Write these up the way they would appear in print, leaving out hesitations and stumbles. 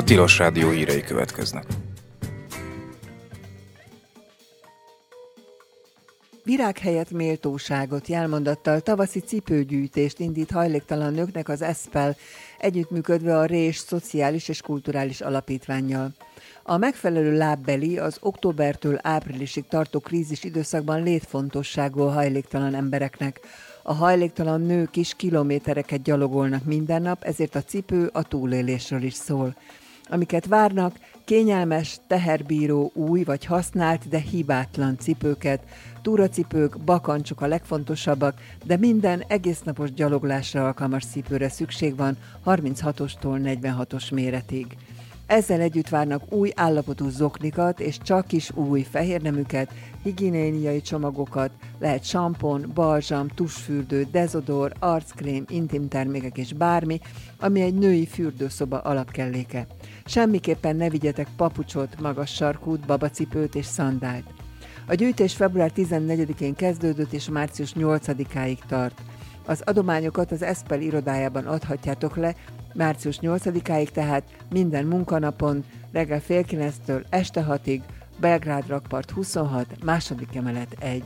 Tilos Rádió hírei következnek. Virág helyett méltóságot jelmondattal tavaszi cipőgyűjtést indít hajléktalan nőknek az ESPEL, együttműködve a Rés Szociális és Kulturális Alapítvánnyal. A megfelelő lábbeli az októbertől áprilisig tartó krízis időszakban létfontosságú a hajléktalan embereknek. A hajléktalan nők is kilométereket gyalogolnak minden nap, ezért a cipő a túlélésről is szól. Amiket várnak, kényelmes, teherbíró, új vagy használt, de hibátlan cipőket, túracipők, bakancsok a legfontosabbak, de minden egésznapos gyaloglásra alkalmas cipőre szükség van 36-ostól 46-os méretig. Ezzel együtt várnak új állapotú zoknikat és csak is új fehérneműket, higiéniai csomagokat, lehet sampon, balzsam, tusfürdő, dezodor, arckrém, intim termékek és bármi, ami egy női fürdőszoba alapkelléke. Semmiképpen ne vigyetek papucsot, magas sarkút, babacipőt és szandált. A gyűjtés február 14-én kezdődött és március 8-áig tart. Az adományokat az ESPEL irodájában adhatjátok le, március 8-áig tehát minden munkanapon, reggel 8:30-től este 6-ig, Belgrád rakpart 26, második emelet 1.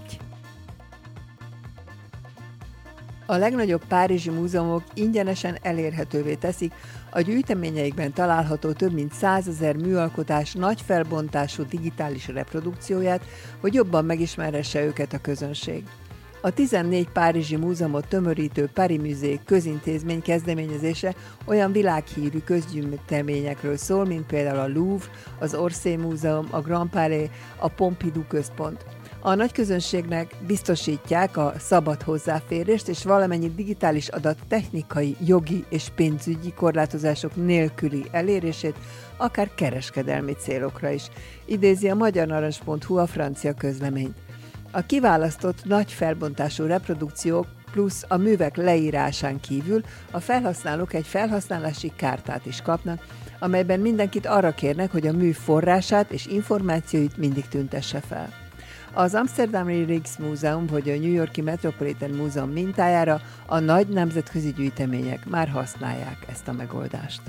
A legnagyobb párizsi múzeumok ingyenesen elérhetővé teszik a gyűjteményeikben található több mint 100 000 műalkotás nagy felbontású digitális reprodukcióját, hogy jobban megismerhesse őket a közönség. A 14 párizsi múzeumot tömörítő Paris Musée közintézmény kezdeményezése olyan világhírű közgyűjteményekről szól, mint például a Louvre, az Orsay Múzeum, a Grand Palais, a Pompidou Központ. A nagyközönségnek biztosítják a szabad hozzáférést és valamennyi digitális adat technikai, jogi és pénzügyi korlátozások nélküli elérését, akár kereskedelmi célokra is, idézi a magyarnarancs.hu a francia közleményt. A kiválasztott nagy felbontású reprodukciók plusz a művek leírásán kívül a felhasználók egy felhasználási kártát is kapnak, amelyben mindenkit arra kérnek, hogy a mű forrását és információit mindig tüntesse fel. Az Amsterdami Rijksmuseum vagy a New York-i Metropolitan Múzeum mintájára a nagy nemzetközi gyűjtemények már használják ezt a megoldást.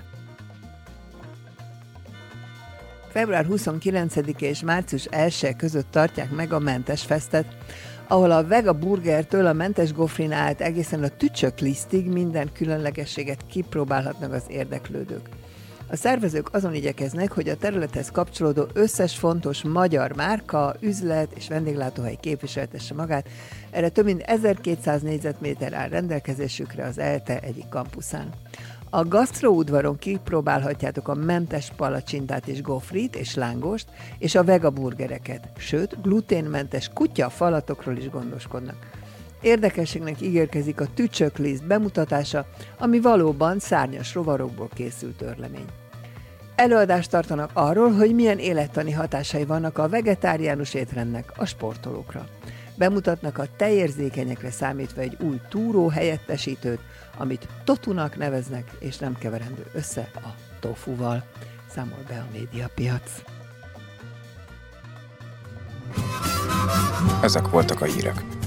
Február 29-e és március 1 között tartják meg a Mentes Festet, ahol a Vega Burgertől a mentes gofrin át egészen a tücsöklisztig minden különlegességet kipróbálhatnak az érdeklődők. A szervezők azon igyekeznek, hogy a területhez kapcsolódó összes fontos magyar márka, üzlet és vendéglátóhely képviseltesse magát. Erre több mint 1200 négyzetméter áll rendelkezésükre az ELTE egyik kampuszán. A gasztroudvaron kipróbálhatjátok a mentes palacsintát és gofrit és lángost, és a vega burgereket, sőt, gluténmentes kutya falatokról is gondoskodnak. Érdekességnek ígérkezik a tücsökliszt bemutatása, ami valóban szárnyas rovarokból készült örlemény. Előadást tartanak arról, hogy milyen élettani hatásai vannak a vegetáriánus étrendnek a sportolókra. Bemutatnak a tejérzékenyekre számítva egy új túró helyettesítőt, amit totunak neveznek, és nem keverendő össze a tofuval. Számol be a Médiapiac. Ezek voltak a hírek.